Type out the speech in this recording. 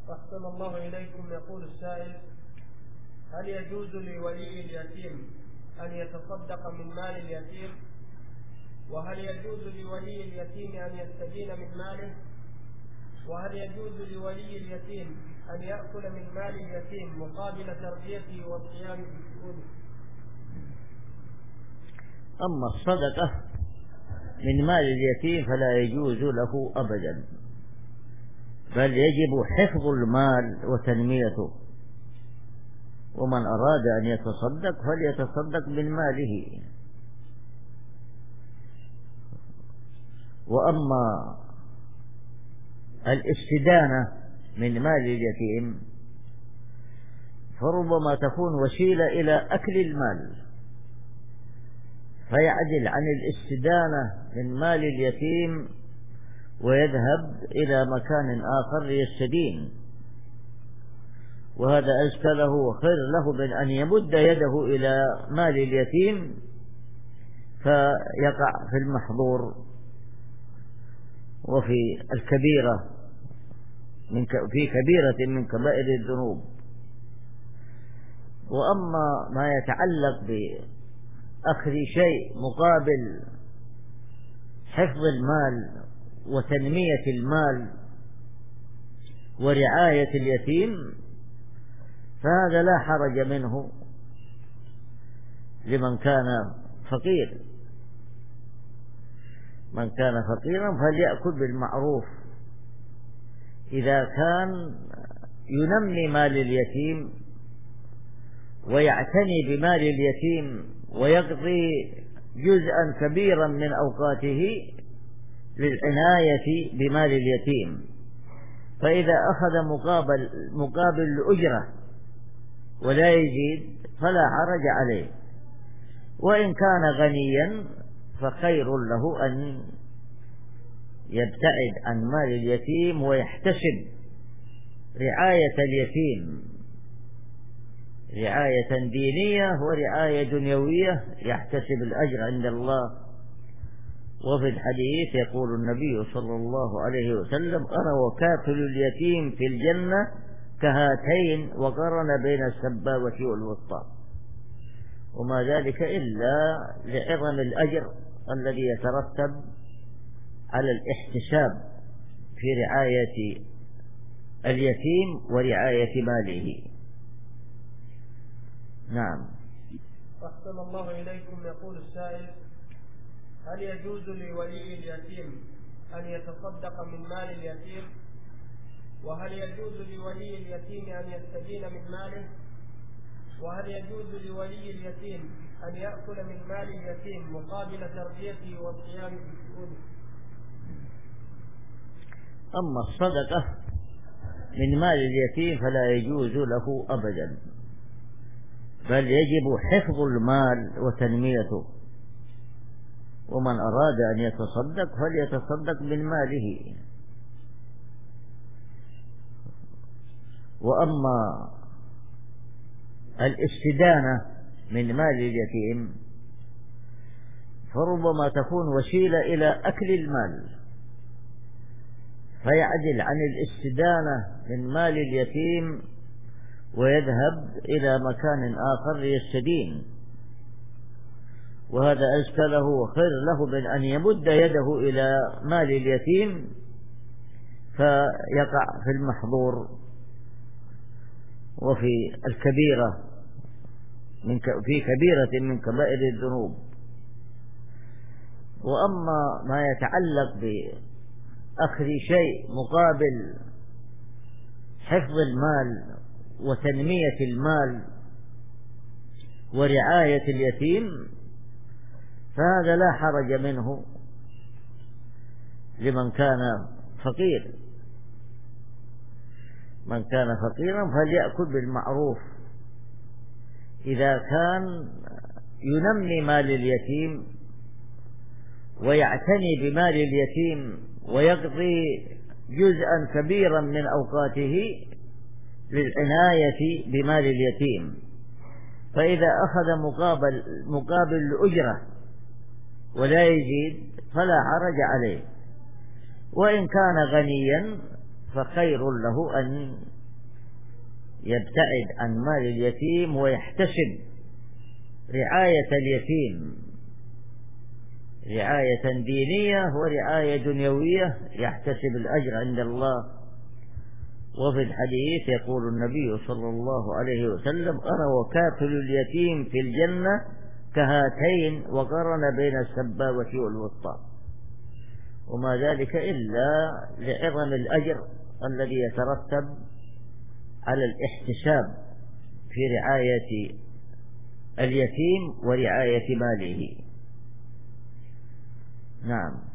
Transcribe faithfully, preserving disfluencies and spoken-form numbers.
أحسن الله إليكم. يقول السائل: هل يجوز لولي اليتيم أن يتصدق من مال اليتيم؟ وهل يجوز لولي اليتيم أن يستدين من ماله؟ وهل يجوز لولي اليتيم أن يأكل من مال اليتيم مقابل تربيته والقيام بشؤونه؟ أما الصدقة من مال اليتيم فلا يجوز له أبدا، بل يجب حفظ المال وتنميته، ومن أراد أن يتصدق فليتصدق من ماله. وأما الاستدانة من مال اليتيم فربما تكون وسيلة إلى أكل المال، فيعدل عن الاستدانة من مال اليتيم ويذهب إلى مكان آخر ليستدين، وهذا أزكى له وخير له من أن يمد يده إلى مال اليتيم فيقع في المحظور وفي الكبيرة من في كبيرة من كبائر الذنوب. وأما ما يتعلق بأخذ شيء مقابل حفظ المال وتنمية المال ورعاية اليتيم فهذا لا حرج منه لمن كان فقير. من كان فقيرا فليأكل بالمعروف إذا كان ينمي مال اليتيم ويعتني بمال اليتيم ويقضي جزءا كبيرا من أوقاته للعناية بمال اليتيم، فإذا أخذ مقابل مقابل الأجرة ولا يزيد فلا حرج عليه. وإن كان غنيا فخير له أن يبتعد عن مال اليتيم ويحتسب رعاية اليتيم رعاية دينية ورعاية دنيوية يحتسب الأجر عند الله. وفي الحديث يقول النبي صلى الله عليه وسلم: أنا وكافل اليتيم في الجنة كهاتين، وقرن بين السبابة والوسطى، وما ذلك إلا لعظم الأجر الذي يترتب على الاحتساب في رعاية اليتيم ورعاية ماله. نعم. أحسن الله إليكم. يقول السائل: هل يجوز لولي اليتيم أن يتصدق من مال اليتيم؟ وهل يجوز لولي اليتيم أن يستدين من ماله؟ وهل يجوز لولي اليتيم أن يأكل من مال اليتيم مقابل تربيته والقيام بشؤونه؟ أما الصدقة من مال اليتيم فلا يجوز له أبدا، بل يجب حفظ المال وتنميته، ومن أراد أن يتصدق فليتصدق من ماله. وأما الاستدانة من مال اليتيم فربما تكون وسيلة إلى أكل المال، فيعدل عن الاستدانة من مال اليتيم ويذهب إلى مكان آخر ليستدين، وهذا أزكى له وخير له من أن يمد يده إلى مال اليتيم فيقع في المحظور وفي الكبيرة من في كبيرة من كبائر الذنوب. وأما ما يتعلق بأخذ شيء مقابل حفظ المال وتنمية المال ورعاية اليتيم فهذا لا حرج منه لمن كان فقير. من كان فقيرا فليأكل بالمعروف إذا كان ينمي مال اليتيم ويعتني بمال اليتيم ويقضي جزءا كبيرا من أوقاته للعناية بمال اليتيم، فإذا أخذ مقابل مقابل الأجرة ولا يزيد فلا حرج عليه. وإن كان غنيا فخير له أن يبتعد عن مال اليتيم ويحتسب رعاية اليتيم رعاية دينية ورعاية دنيوية يحتسب الأجر عند الله. وفي الحديث يقول النبي صلى الله عليه وسلم: أنا وكافل اليتيم في الجنة كهاتين، وقرن بين السبابة والوسطى. وما ذلك إلا لعظم الأجر الذي يترتب على الاحتساب في رعاية اليتيم ورعاية ماله. نعم.